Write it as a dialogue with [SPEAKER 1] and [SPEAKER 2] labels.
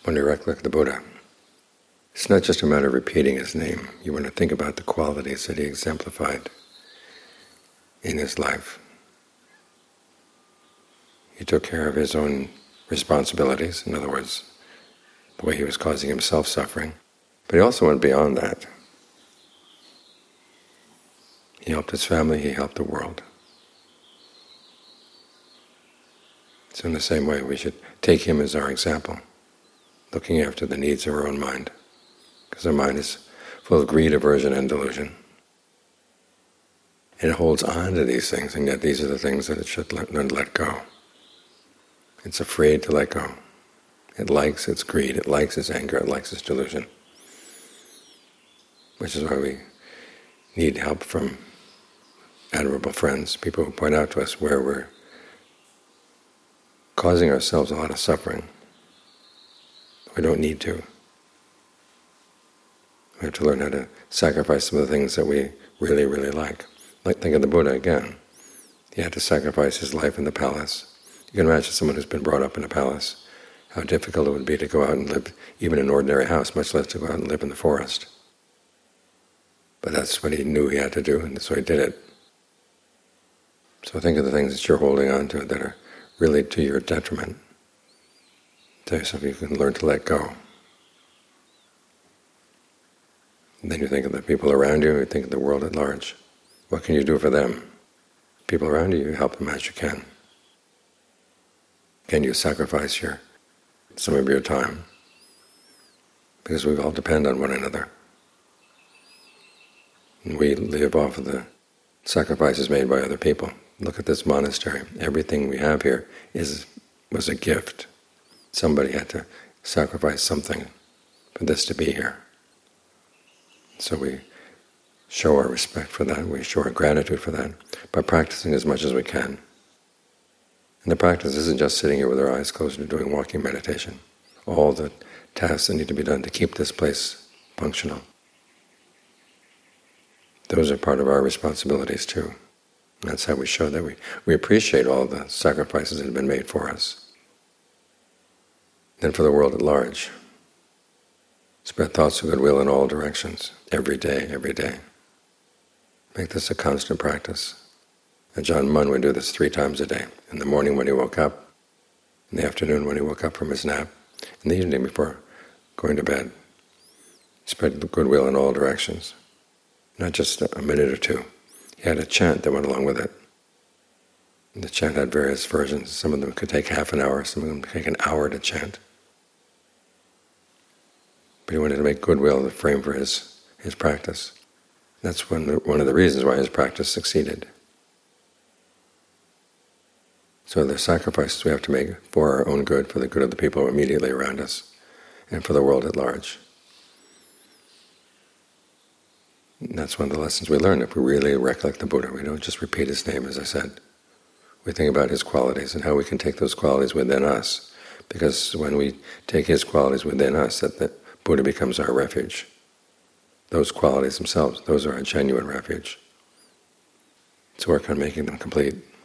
[SPEAKER 1] when we recollect the Buddha, it's not just a matter of repeating his name. You want to think about the qualities that he exemplified in his life. He took care of his own responsibilities, in other words, the way he was causing himself suffering, but he also went beyond that. He helped his family, he helped the world. So in the same way, we should take him as our example, looking after the needs of our own mind, because our mind is full of greed, aversion, and delusion. And it holds on to these things, and yet these are the things that it should learn to let go. It's afraid to let go. It likes its greed, it likes its anger, it likes its delusion. Which is why we need help from admirable friends, people who point out to us where we're causing ourselves a lot of suffering. We don't need to. We have to learn how to sacrifice some of the things that we really, really like. Like, think of the Buddha again. He had to sacrifice his life in the palace. You can imagine someone who's been brought up in a palace, how difficult it would be to go out and live even in an ordinary house, much less to go out and live in the forest. But that's what he knew he had to do, and so he did it. So think of the things that you're holding on to that are really to your detriment. Tell yourself you can learn to let go. And then you think of the people around you, you think of the world at large. What can you do for them? People around you, you help them as you can. Can you sacrifice some of your time? Because we all depend on one another. And we live off of the sacrifices made by other people. Look at this monastery. Everything we have here was a gift. Somebody had to sacrifice something for this to be here. So we show our respect for that, we show our gratitude for that, by practicing as much as we can. And the practice isn't just sitting here with our eyes closed and doing walking meditation. All the tasks that need to be done to keep this place functional. Those are part of our responsibilities too. That's how we show that we appreciate all the sacrifices that have been made for us. And for the world at large. Spread thoughts of goodwill in all directions, every day, every day. Make this a constant practice. And Ajahn Mun would do this 3 times a day. In the morning when he woke up, in the afternoon when he woke up from his nap, in the evening before going to bed. Spread the goodwill in all directions. Not just a minute or 2. He had a chant that went along with it. And the chant had various versions. Some of them could take half an hour, some of them could take an hour to chant. But he wanted to make goodwill the frame for his practice. That's one of the reasons why his practice succeeded. So there are sacrifices we have to make for our own good, for the good of the people immediately around us, and for the world at large. And that's one of the lessons we learn if we really recollect the Buddha. We don't just repeat his name, as I said. We think about his qualities and how we can take those qualities within us. Because when we take his qualities within us, that the Buddha becomes our refuge. Those qualities themselves, those are our genuine refuge. Let's work on making them complete.